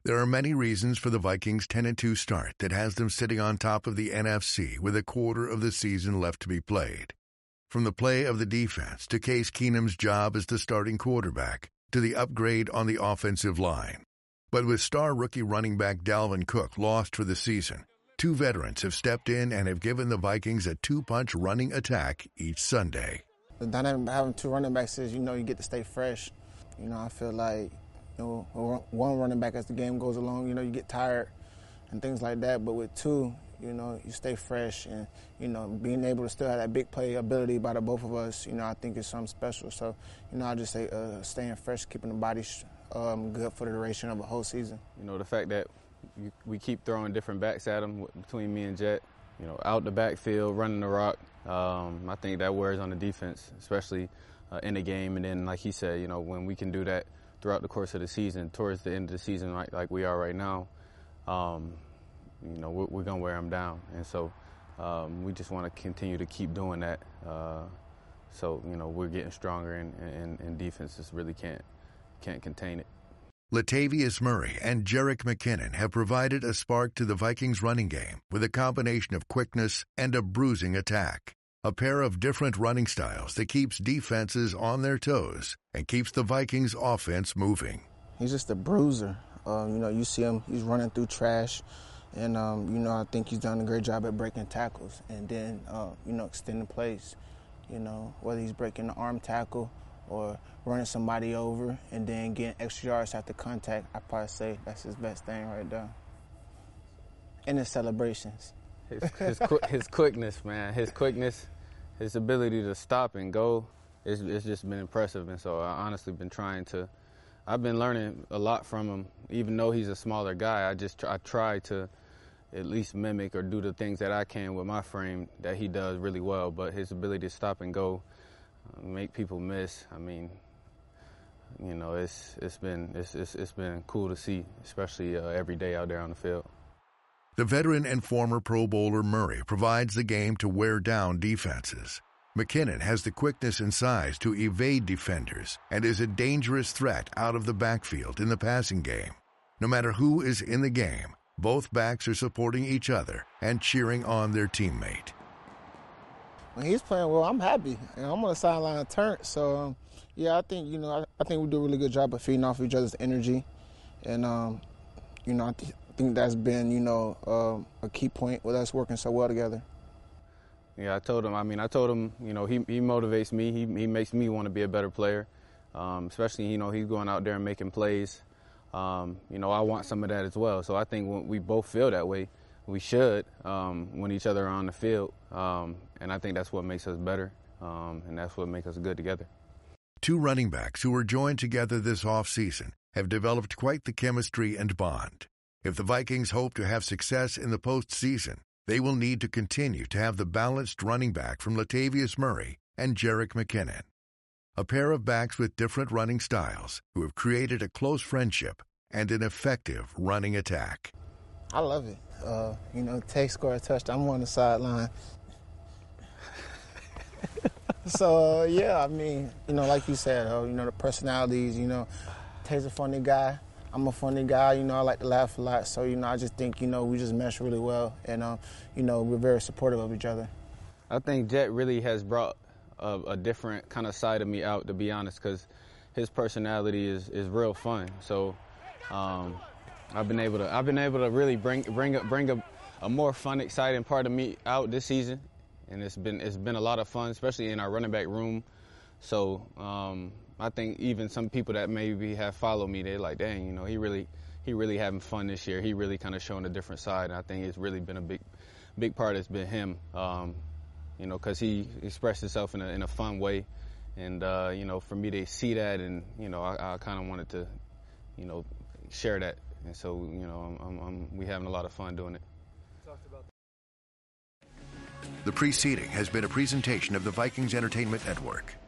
There are many reasons for the Vikings' 10-2 start that has them sitting on top of the NFC with a quarter of the season left to be played. From the play of the defense to Case Keenum's job as the starting quarterback to the upgrade on the offensive line. But with star rookie running back Dalvin Cook lost for the season, two veterans have stepped in and have given the Vikings a two-punch running attack each Sunday. The dynamic of having two running backs is, you get to stay fresh. I feel like one running back as the game goes along, you get tired and things like that. But with two, you stay fresh and, being able to still have that big play ability by the both of us, I think is something special. So, I just say staying fresh, keeping the body good for the duration of a whole season. The fact that we keep throwing different backs at them between me and Jet, out the backfield, running the rock, I think that wears on the defense, especially in the game. And then, like he said, when we can do that throughout the course of the season, towards the end of the season, like we are right now, we're going to wear them down. And so we just want to continue to keep doing that. So we're getting stronger, and defenses really can't contain it. Latavius Murray and Jerick McKinnon have provided a spark to the Vikings' running game with a combination of quickness and a bruising attack. A pair of different running styles that keeps defenses on their toes and keeps the Vikings' offense moving. He's just a bruiser. You see him, he's running through trash. And, I think he's done a great job at breaking tackles and then, extending plays. Whether he's breaking the arm tackle or running somebody over and then getting extra yards after contact, I'd probably say that's his best thing right there. And his celebrations. His quickness, man. His quickness, his ability to stop and go, it's just been impressive. And so I honestly I've been learning a lot from him. Even though he's a smaller guy, I try to at least mimic or do the things that I can with my frame that he does really well. But his ability to stop and go, make people miss. I mean, it's been cool to see, especially every day out there on the field. The veteran and former Pro Bowler Murray provides the game to wear down defenses. McKinnon has the quickness and size to evade defenders and is a dangerous threat out of the backfield in the passing game. No matter who is in the game, both backs are supporting each other and cheering on their teammate. When he's playing well, I'm happy. I'm on the sideline turnt, so I think I think we do a really good job of feeding off each other's energy, and I think that's been a key point with us working so well together. Yeah, I told him, he motivates me. He makes me want to be a better player, especially, he's going out there and making plays. I want some of that as well. So I think when we both feel that way, we should when each other are on the field. And I think that's what makes us better, and that's what makes us good together. Two running backs who were joined together this offseason have developed quite the chemistry and bond. If the Vikings hope to have success in the postseason, they will need to continue to have the balanced running back from Latavius Murray and Jerick McKinnon. A pair of backs with different running styles who have created a close friendship and an effective running attack. I love it. Tay scored a touchdown. I'm on the sideline. So, like you said, the personalities, Tay's a funny guy. I'm a funny guy, I like to laugh a lot. So, I just think, we just mesh really well. And, we're very supportive of each other. I think Jet really has brought a different kind of side of me out, to be honest, because his personality is real fun. So I've been able to really bring a more fun, exciting part of me out this season. And it's been a lot of fun, especially in our running back room. So I think even some people that maybe have followed me, they're like, dang, he really having fun this year. He really kind of showing a different side. And I think it's really been a big part has been him, because he expressed himself in a fun way. And, for me to see that and, I kind of wanted to, share that. And so, we having a lot of fun doing it. The preceding has been a presentation of the Vikings Entertainment Network.